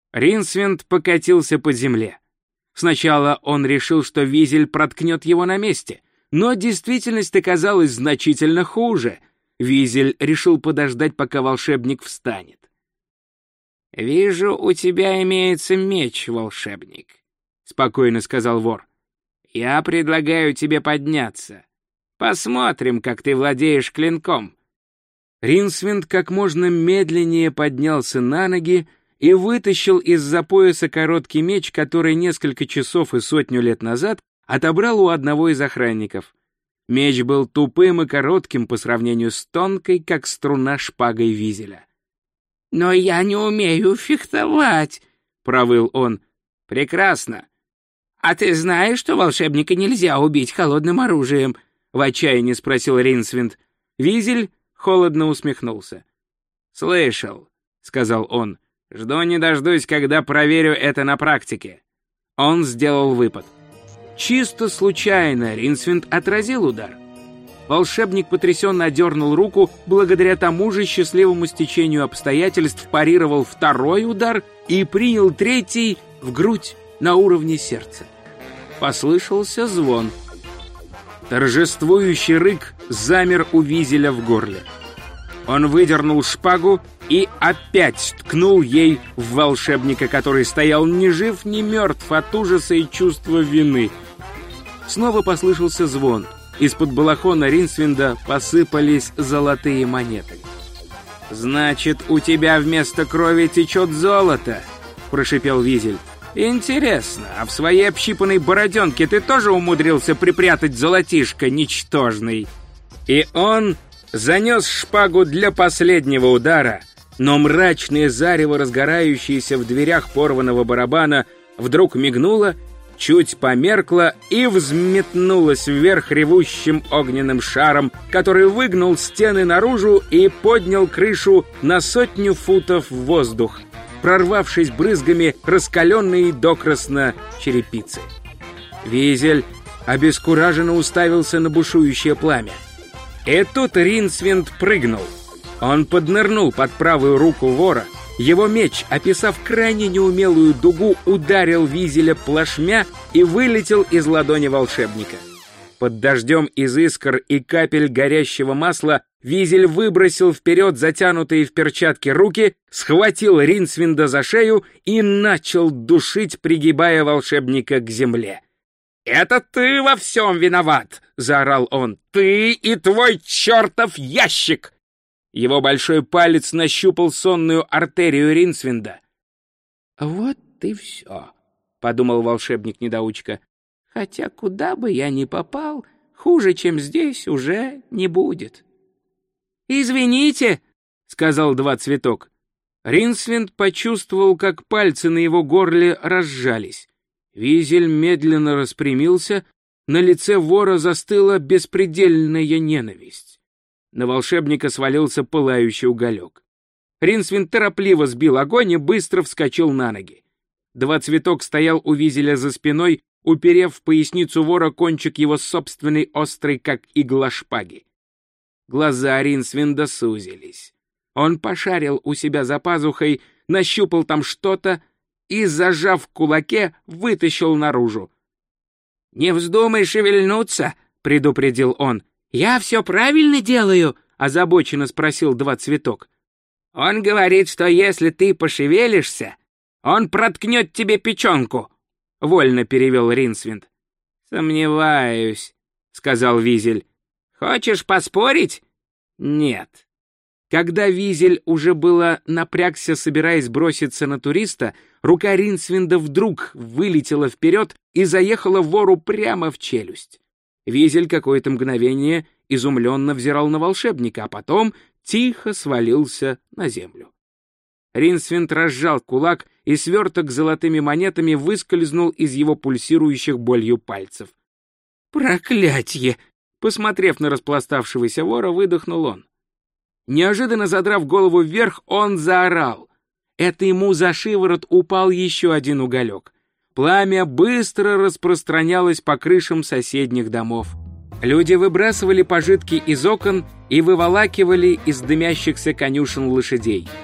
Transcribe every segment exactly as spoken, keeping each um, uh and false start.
Ринсвинд покатился по земле. Сначала он решил, что Визель проткнет его на месте, но действительность оказалась значительно хуже. Визель решил подождать, пока волшебник встанет. «Вижу, у тебя имеется меч, волшебник», — спокойно сказал вор. «Я предлагаю тебе подняться. Посмотрим, как ты владеешь клинком». Ринсвинд как можно медленнее поднялся на ноги и вытащил из-за пояса короткий меч, который несколько часов и сотню лет назад отобрал у одного из охранников. Меч был тупым и коротким по сравнению с тонкой, как струна, шпагой Визеля. «Но я не умею фехтовать», — провыл он. «Прекрасно. А ты знаешь, что волшебника нельзя убить холодным оружием?» — в отчаянии спросил Ринсвинд. Визель холодно усмехнулся. «Слышал», — сказал он. «Жду не дождусь, когда проверю это на практике». Он сделал выпад. Чисто случайно Ринсвинд отразил удар. Волшебник потрясенно одернул руку, благодаря тому же счастливому стечению обстоятельств парировал второй удар и принял третий в грудь на уровне сердца. Послышался звон. Торжествующий рык замер у Визеля в горле. Он выдернул шпагу и опять ткнул ей в волшебника, который стоял ни жив, ни мертв от ужаса и чувства вины. Снова послышался звон. Из-под балахона Ринсвинда посыпались золотые монеты. «Значит, у тебя вместо крови течет золото», — прошипел Визель. «Интересно, а в своей общипанной бороденке ты тоже умудрился припрятать золотишко ничтожный?» И он занес шпагу для последнего удара, но мрачное зарево, разгорающееся в дверях порванного барабана, вдруг мигнуло, чуть померкло и взметнулось вверх ревущим огненным шаром, который выгнул стены наружу и поднял крышу на сотню футов в воздух, прорвавшись брызгами раскаленной докрасно черепицы. Визель обескураженно уставился на бушующее пламя. И тут Ринсвинд прыгнул. Он поднырнул под правую руку вора. Его меч, описав крайне неумелую дугу, ударил Визеля плашмя и вылетел из ладони волшебника. Под дождем из искр и капель горящего масла Визель выбросил вперед затянутые в перчатки руки, схватил Ринсвинда за шею и начал душить, пригибая волшебника к земле. «Это ты во всем виноват!» — заорал он. «Ты и твой чертов ящик!» Его большой палец нащупал сонную артерию Ринсвинда. «Вот и все», — подумал волшебник-недоучка. «Хотя куда бы я ни попал, хуже, чем здесь, уже не будет». «Извините», — сказал Два Цветок. Ринсвинд почувствовал, как пальцы на его горле разжались. Визель медленно распрямился, на лице вора застыла беспредельная ненависть. На волшебника свалился пылающий уголек. Ринсвинд торопливо сбил огонь и быстро вскочил на ноги. Два Цветок стоял у Визеля за спиной, уперев в поясницу вора кончик его собственной острой, как игла, шпаги. Глаза Ринсвинда сузились. Он пошарил у себя за пазухой, нащупал там что-то и, зажав в кулаке, вытащил наружу. «Не вздумай шевельнуться», — предупредил он. «Я все правильно делаю?» — озабоченно спросил Два Цветок. «Он говорит, что если ты пошевелишься, он проткнет тебе печенку», — вольно перевел Ринсвинд. «Сомневаюсь», — сказал Визель. «Хочешь поспорить?» «Нет». Когда Визель уже было напрягся, собираясь броситься на туриста, рука Ринсвинда вдруг вылетела вперед и заехала вору прямо в челюсть. Визель какое-то мгновение изумленно взирал на волшебника, а потом тихо свалился на землю. Ринсвинд разжал кулак, и сверток с золотыми монетами выскользнул из его пульсирующих болью пальцев. «Проклятье!» — посмотрев на распластавшегося вора, выдохнул он. Неожиданно задрав голову вверх, он заорал. Это ему за шиворот упал еще один уголек. Пламя быстро распространялось по крышам соседних домов. Люди выбрасывали пожитки из окон и выволакивали из дымящихся конюшен лошадей.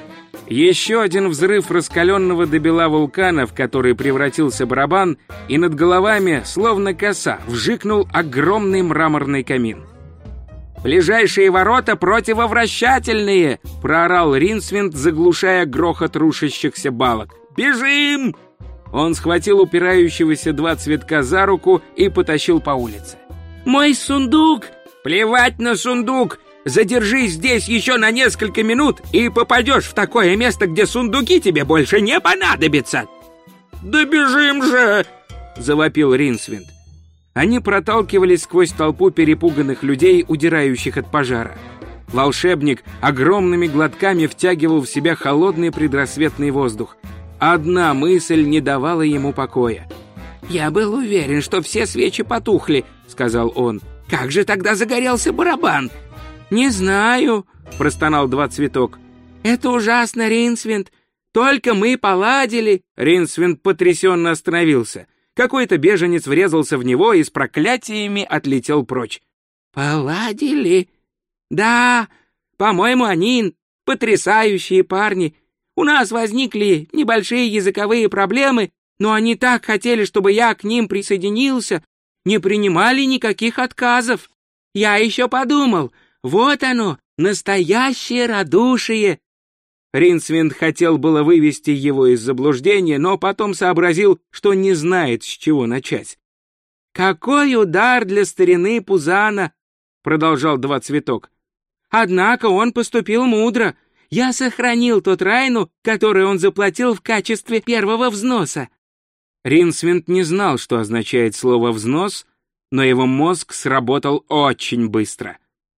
Еще один взрыв раскаленного до бела вулкана, в который превратился барабан, и над головами, словно коса, вжикнул огромный мраморный камин. «Ближайшие ворота противовращательные!» — проорал Ринсвинд, заглушая грохот рушащихся балок. «Бежим!» Он схватил упирающегося два цветка за руку и потащил по улице. «Мой сундук!» «Плевать на сундук! Задержись здесь еще на несколько минут и попадешь в такое место, где сундуки тебе больше не понадобятся!» «Да бежим же!» — завопил Ринсвинд. Они проталкивались сквозь толпу перепуганных людей, удирающих от пожара. Волшебник огромными глотками втягивал в себя холодный предрассветный воздух. Одна мысль не давала ему покоя. «Я был уверен, что все свечи потухли», — сказал он. «Как же тогда загорелся барабан?» «Не знаю», — простонал два цветок. «Это ужасно, Ринсвинд. Только мы поладили». Ринсвинд потрясенно остановился. Какой-то беженец врезался в него и с проклятиями отлетел прочь. «Поладили? Да, по-моему, они потрясающие парни. У нас возникли небольшие языковые проблемы, но они так хотели, чтобы я к ним присоединился, не принимали никаких отказов. Я еще подумал, вот оно, настоящее радушие». Ринсвинд хотел было вывести его из заблуждения, но потом сообразил, что не знает, с чего начать. «Какой удар для старины Пузана!» — продолжал два цветок. «Однако он поступил мудро. Я сохранил тот Райну, который он заплатил в качестве первого взноса». Ринсвинд не знал, что означает слово «взнос», но его мозг сработал очень быстро.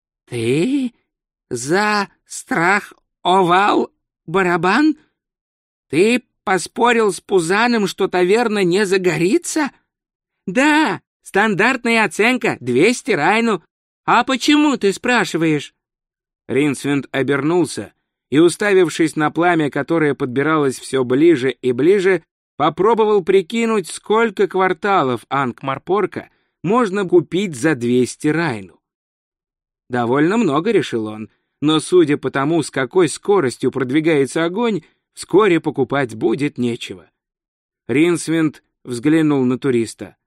«Ты за страх овал барабан? Ты поспорил с Пузаном, что таверна не загорится?» «Да, стандартная оценка, двести Райну. А почему, ты спрашиваешь?» Ринсвинд обернулся и, уставившись на пламя, которое подбиралось все ближе и ближе, попробовал прикинуть, сколько кварталов Анкмарпорка можно купить за двести Райну. Довольно много, решил он, но судя по тому, с какой скоростью продвигается огонь, вскоре покупать будет нечего. Ринсвинд взглянул на туриста.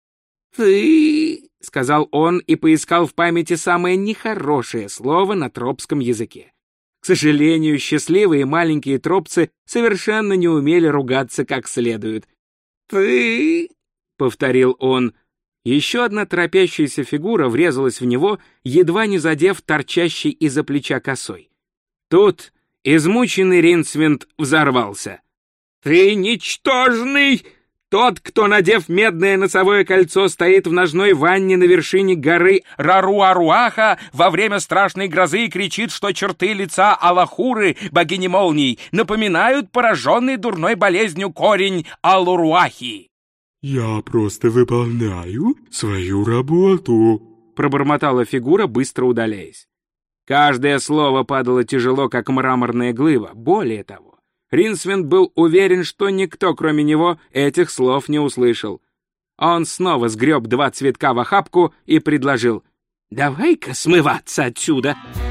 «Ты...» — сказал он и поискал в памяти самое нехорошее слово на тропском языке. К сожалению, счастливые маленькие тропцы совершенно не умели ругаться как следует. «Ты...» — повторил он. Еще одна торопящаяся фигура врезалась в него, едва не задев торчащий из-за плеча косой. Тут измученный Ринсвинд взорвался. «Ты ничтожный! Тот, кто, надев медное носовое кольцо, стоит в ножной ванне на вершине горы Раруаруаха во время страшной грозы и кричит, что черты лица Алахуры, богини молний, напоминают пораженный дурной болезнью корень Алуруахи». «Я просто выполняю свою работу», — пробормотала фигура, быстро удаляясь. Каждое слово падало тяжело, как мраморная глыба. Более того, Ринсвинд был уверен, что никто, кроме него, этих слов не услышал. Он снова сгреб два цветка в охапку и предложил: «Давай-ка смываться отсюда!»